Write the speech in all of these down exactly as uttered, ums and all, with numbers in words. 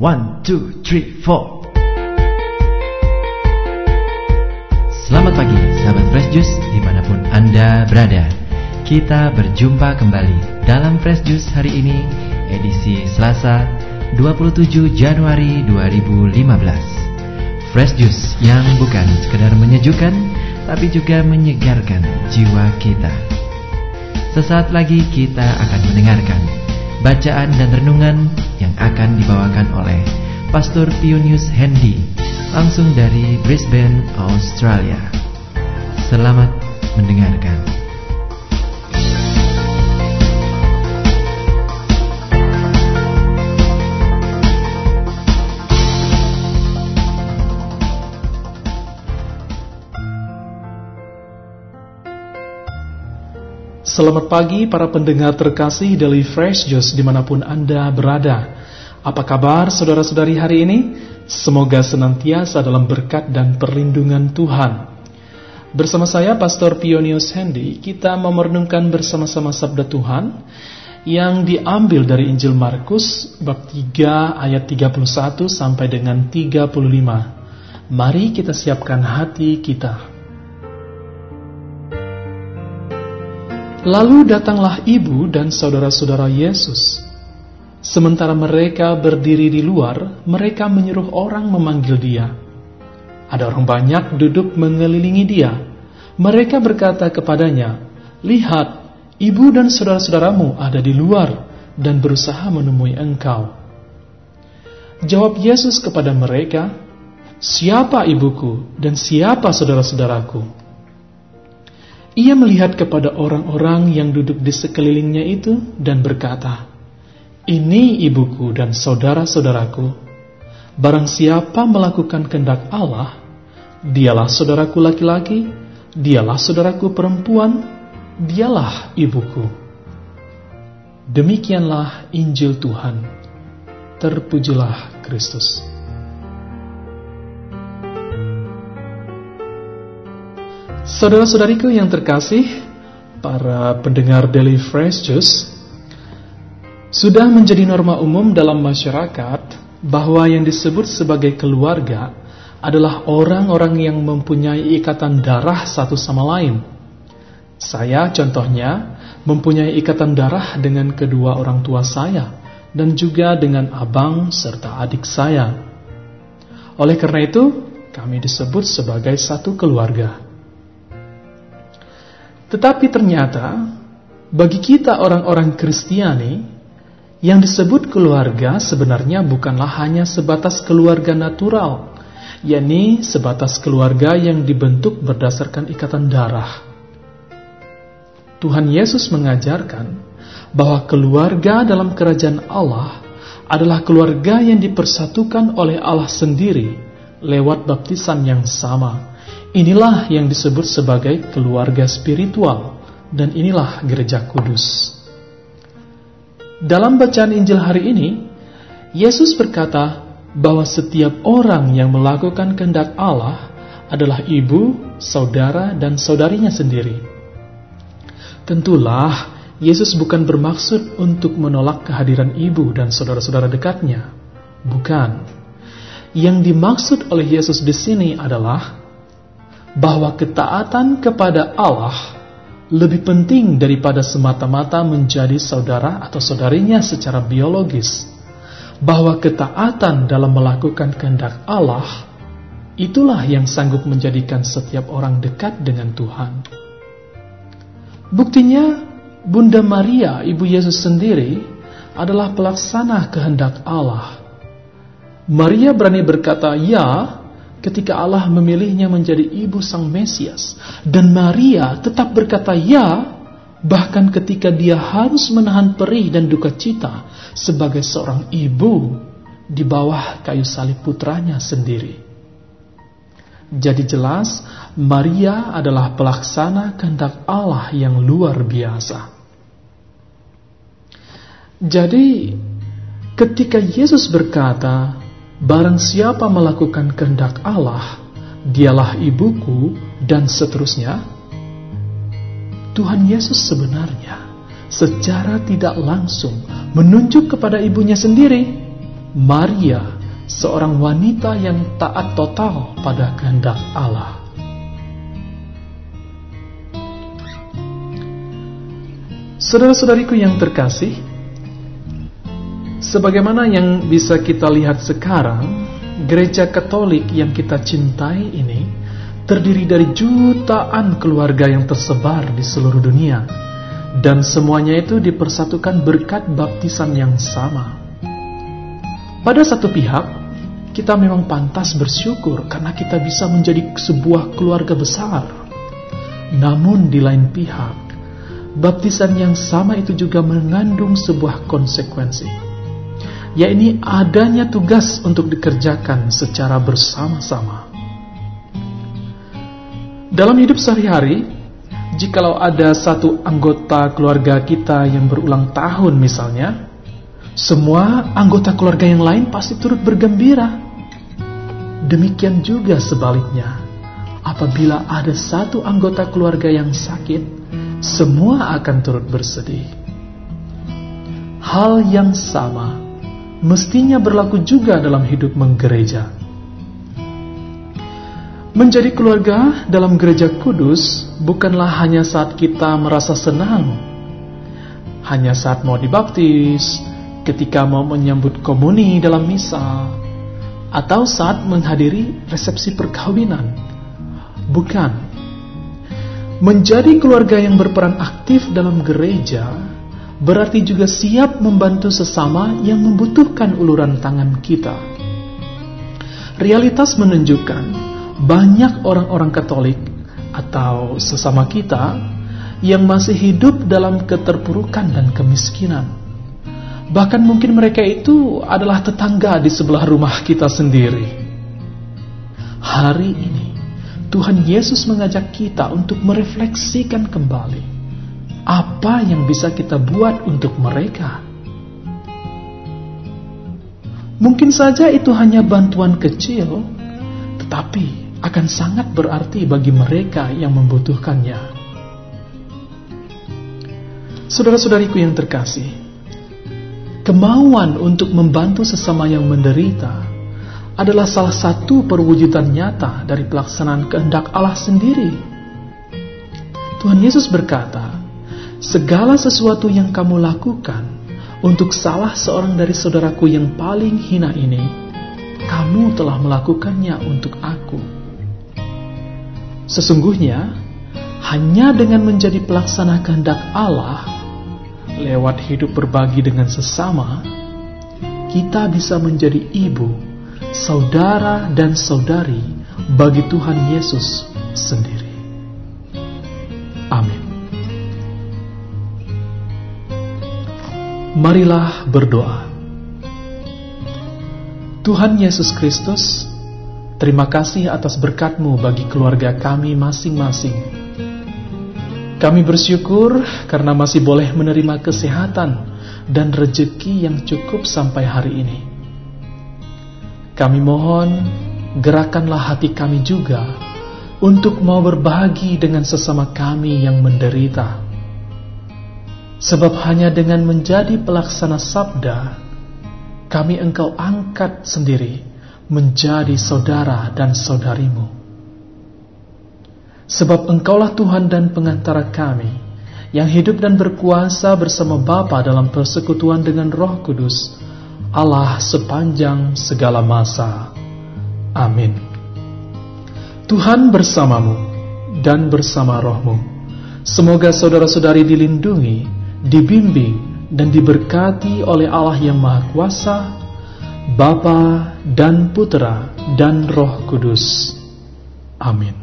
One, two, three, four. Selamat pagi sahabat Fresh Juice dimanapun Anda berada. Kita berjumpa kembali dalam Fresh Juice hari ini, edisi Selasa dua puluh tujuh Januari dua ribu lima belas. Fresh Juice yang bukan sekedar menyejukkan, tapi juga menyegarkan jiwa kita. Sesaat lagi kita akan mendengarkan bacaan dan renungan yang akan dibawakan oleh Pastor Pionius Hendy langsung dari Brisbane, Australia. Selamat mendengarkan. Selamat pagi para pendengar terkasih dari Fresh Juice dimanapun Anda berada. Apa kabar saudara-saudari hari ini? Semoga senantiasa dalam berkat dan perlindungan Tuhan. Bersama saya Pastor Pionius Hendy, kita memerenungkan bersama-sama sabda Tuhan yang diambil dari Injil Markus bab tiga ayat tiga puluh satu sampai dengan tiga puluh lima. Mari kita siapkan hati kita. Lalu datanglah ibu dan saudara-saudara Yesus. Sementara mereka berdiri di luar, mereka menyuruh orang memanggil dia. Ada orang banyak duduk mengelilingi dia. Mereka berkata kepadanya, "Lihat, ibu dan saudara-saudaramu ada di luar dan berusaha menemui engkau." Jawab Yesus kepada mereka, "Siapa ibuku dan siapa saudara-saudaraku?" Ia melihat kepada orang-orang yang duduk di sekelilingnya itu dan berkata, "Ini ibuku dan saudara-saudaraku. Barang siapa melakukan kehendak Allah, dialah saudaraku laki-laki, dialah saudaraku perempuan, dialah ibuku." Demikianlah Injil Tuhan. Terpujilah Kristus. Saudara-saudariku yang terkasih, para pendengar Daily Fresh Juice, sudah menjadi norma umum dalam masyarakat bahwa yang disebut sebagai keluarga adalah orang-orang yang mempunyai ikatan darah satu sama lain. Saya contohnya mempunyai ikatan darah dengan kedua orang tua saya dan juga dengan abang serta adik saya. Oleh karena itu, kami disebut sebagai satu keluarga. Tetapi ternyata, bagi kita orang-orang Kristiani, yang disebut keluarga sebenarnya bukanlah hanya sebatas keluarga natural, yakni sebatas keluarga yang dibentuk berdasarkan ikatan darah. Tuhan Yesus mengajarkan bahwa keluarga dalam kerajaan Allah adalah keluarga yang dipersatukan oleh Allah sendiri lewat baptisan yang sama. Inilah yang disebut sebagai keluarga spiritual, dan inilah gereja kudus. Dalam bacaan Injil hari ini, Yesus berkata bahwa setiap orang yang melakukan kehendak Allah adalah ibu, saudara, dan saudarinya sendiri. Tentulah, Yesus bukan bermaksud untuk menolak kehadiran ibu dan saudara-saudara dekatnya. Bukan. Yang dimaksud oleh Yesus di sini adalah bahwa ketaatan kepada Allah lebih penting daripada semata-mata menjadi saudara atau saudarinya secara biologis. Bahwa ketaatan dalam melakukan kehendak Allah itulah yang sanggup menjadikan setiap orang dekat dengan Tuhan. Buktinya, Bunda Maria, Ibu Yesus sendiri, adalah pelaksana kehendak Allah. Maria berani berkata "ya" ketika Allah memilihnya menjadi ibu Sang Mesias, dan Maria tetap berkata "ya" bahkan ketika dia harus menahan perih dan duka cita sebagai seorang ibu di bawah kayu salib putranya sendiri. Jadi jelas, Maria adalah pelaksana kehendak Allah yang luar biasa. Jadi, ketika Yesus berkata, "Barang siapa melakukan kehendak Allah, dialah ibuku," dan seterusnya, Tuhan Yesus sebenarnya secara tidak langsung menunjuk kepada ibunya sendiri, Maria, seorang wanita yang taat total pada kehendak Allah. Saudara-saudariku yang terkasih, sebagaimana yang bisa kita lihat sekarang, gereja Katolik yang kita cintai ini terdiri dari jutaan keluarga yang tersebar di seluruh dunia, dan semuanya itu dipersatukan berkat baptisan yang sama. Pada satu pihak, kita memang pantas bersyukur karena kita bisa menjadi sebuah keluarga besar. Namun di lain pihak, baptisan yang sama itu juga mengandung sebuah konsekuensi, yaitu adanya tugas untuk dikerjakan secara bersama-sama. Dalam hidup sehari-hari, jikalau ada satu anggota keluarga kita yang berulang tahun misalnya, semua anggota keluarga yang lain pasti turut bergembira. Demikian juga sebaliknya, apabila ada satu anggota keluarga yang sakit, semua akan turut bersedih. Hal yang sama mestinya berlaku juga dalam hidup menggereja. Menjadi keluarga dalam gereja kudus bukanlah hanya saat kita merasa senang, hanya saat mau dibaptis, ketika mau menyambut komuni dalam misa, atau saat menghadiri resepsi perkawinan. Bukan. Menjadi keluarga yang berperan aktif dalam gereja berarti juga siap membantu sesama yang membutuhkan uluran tangan kita. Realitas menunjukkan banyak orang-orang Katolik atau sesama kita yang masih hidup dalam keterpurukan dan kemiskinan. Bahkan mungkin mereka itu adalah tetangga di sebelah rumah kita sendiri. Hari ini Tuhan Yesus mengajak kita untuk merefleksikan kembali apa yang bisa kita buat untuk mereka. Mungkin saja itu hanya bantuan kecil, tetapi akan sangat berarti bagi mereka yang membutuhkannya. Saudara-saudariku yang terkasih, kemauan untuk membantu sesama yang menderita adalah salah satu perwujudan nyata dari pelaksanaan kehendak Allah sendiri. Tuhan Yesus berkata, "Segala sesuatu yang kamu lakukan untuk salah seorang dari saudaraku yang paling hina ini, kamu telah melakukannya untuk aku." Sesungguhnya, hanya dengan menjadi pelaksana kehendak Allah, lewat hidup berbagi dengan sesama, kita bisa menjadi ibu, saudara, dan saudari bagi Tuhan Yesus sendiri. Amin. Marilah berdoa. Tuhan Yesus Kristus, terima kasih atas berkat-Mu bagi keluarga kami masing-masing. Kami bersyukur karena masih boleh menerima kesehatan dan rejeki yang cukup sampai hari ini. Kami mohon, gerakanlah hati kami juga untuk mau berbagi dengan sesama kami yang menderita. Sebab hanya dengan menjadi pelaksana sabda, kami Engkau angkat sendiri menjadi saudara dan saudarimu. Sebab Engkaulah Tuhan dan pengantara kami, yang hidup dan berkuasa bersama Bapa dalam persekutuan dengan Roh Kudus, Allah sepanjang segala masa. Amin. Tuhan bersamamu dan bersama rohmu. Semoga saudara-saudari dilindungi, dibimbing, dan diberkati oleh Allah yang Maha Kuasa, Bapa dan Putera dan Roh Kudus. Amin.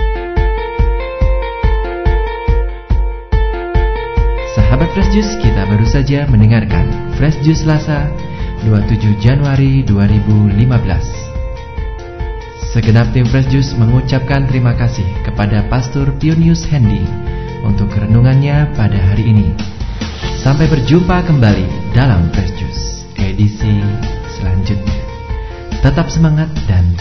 Sahabat Fresh Juice, kita baru saja mendengarkan Fresh Juice Selasa dua puluh tujuh Januari dua ribu lima belas. Segenap tim Fresh Juice mengucapkan terima kasih kepada Pastor Pionius Hendy untuk renungannya pada hari ini. Sampai berjumpa kembali dalam Fresh Juice edisi selanjutnya. Tetap semangat dan